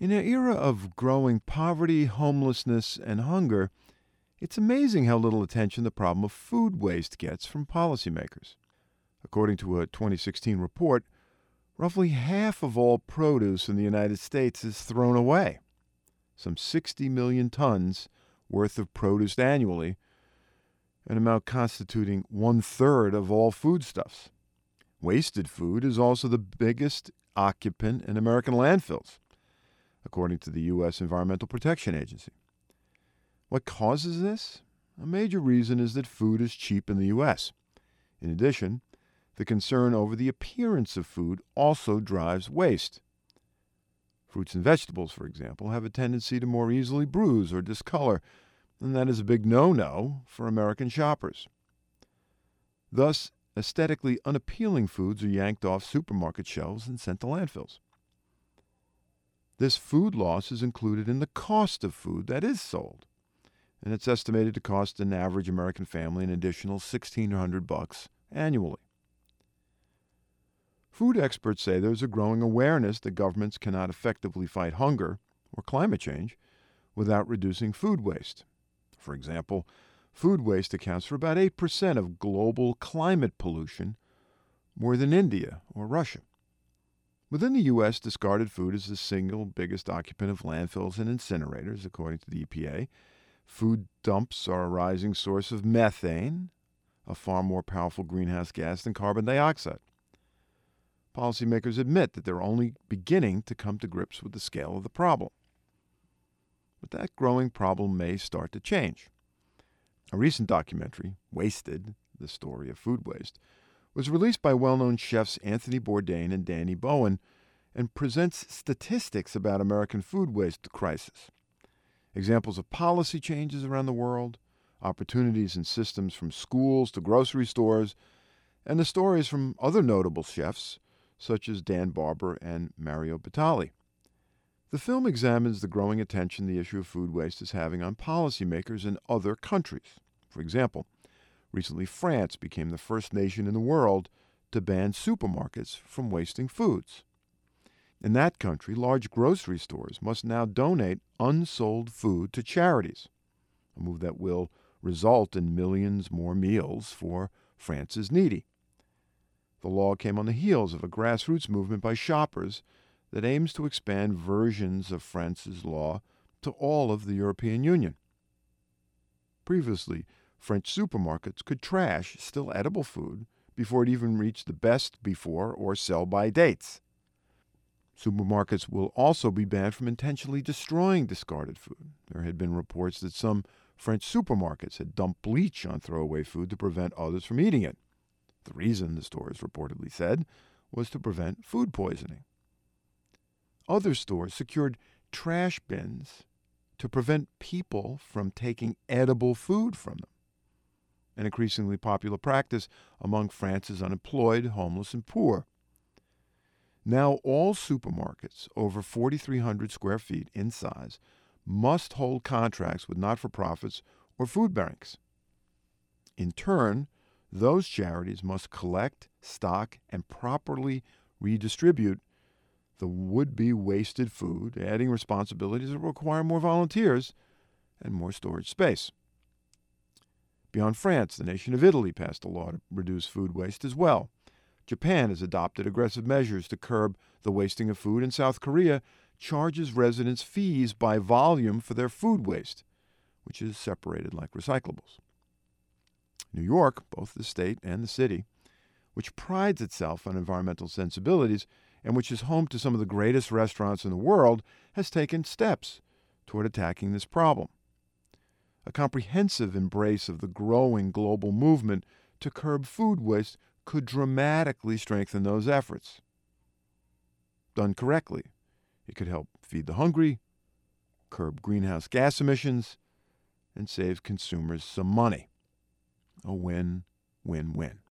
In an era of growing poverty, homelessness, and hunger, it's amazing how little attention the problem of food waste gets from policymakers. According to a 2016 report, roughly half of all produce in the United States is thrown away. Some 60 million tons worth of produce annually, an amount constituting one-third of all foodstuffs. Wasted food is also the biggest occupant in American landfills, according to the U.S. Environmental Protection Agency. What causes this? A major reason is that food is cheap in the U.S. In addition, the concern over the appearance of food also drives waste. Fruits and vegetables, for example, have a tendency to more easily bruise or discolor, and that is a big no-no for American shoppers. Thus, aesthetically unappealing foods are yanked off supermarket shelves and sent to landfills. This food loss is included in the cost of food that is sold, and it's estimated to cost an average American family an additional $1,600 annually. Food experts say there's a growing awareness that governments cannot effectively fight hunger or climate change without reducing food waste. For example, food waste accounts for about 8% of global climate pollution, more than India or Russia. Within the U.S., discarded food is the single biggest occupant of landfills and incinerators, according to the EPA. Food dumps are a rising source of methane, a far more powerful greenhouse gas than carbon dioxide. Policymakers admit that they're only beginning to come to grips with the scale of the problem. But that growing problem may start to change. A recent documentary, Wasted, the story of food waste, was released by well-known chefs Anthony Bourdain and Danny Bowen and presents statistics about American food waste crisis, examples of policy changes around the world, opportunities and systems from schools to grocery stores, and the stories from other notable chefs such as Dan Barber and Mario Batali. The film examines the growing attention the issue of food waste is having on policymakers in other countries. For example, recently France became the first nation in the world to ban supermarkets from wasting foods. In that country, large grocery stores must now donate unsold food to charities, a move that will result in millions more meals for France's needy. The law came on the heels of a grassroots movement by shoppers that aims to expand versions of France's law to all of the European Union. Previously, French supermarkets could trash still edible food before it even reached the best before or sell-by dates. Supermarkets will also be banned from intentionally destroying discarded food. There had been reports that some French supermarkets had dumped bleach on throwaway food to prevent others from eating it. The reason, the stores reportedly said, was to prevent food poisoning. Other stores secured trash bins to prevent people from taking edible food from them, an increasingly popular practice among France's unemployed, homeless, and poor. Now all supermarkets over 4,300 square feet in size must hold contracts with not-for-profits or food banks. In turn, those charities must collect, stock, and properly redistribute the would-be wasted food, adding responsibilities that require more volunteers and more storage space. Beyond France, the nation of Italy passed a law to reduce food waste as well. Japan has adopted aggressive measures to curb the wasting of food, and South Korea charges residents fees by volume for their food waste, which is separated like recyclables. New York, both the state and the city, which prides itself on environmental sensibilities and which is home to some of the greatest restaurants in the world, has taken steps toward attacking this problem. A comprehensive embrace of the growing global movement to curb food waste could dramatically strengthen those efforts. Done correctly, it could help feed the hungry, curb greenhouse gas emissions, and save consumers some money. A win-win-win.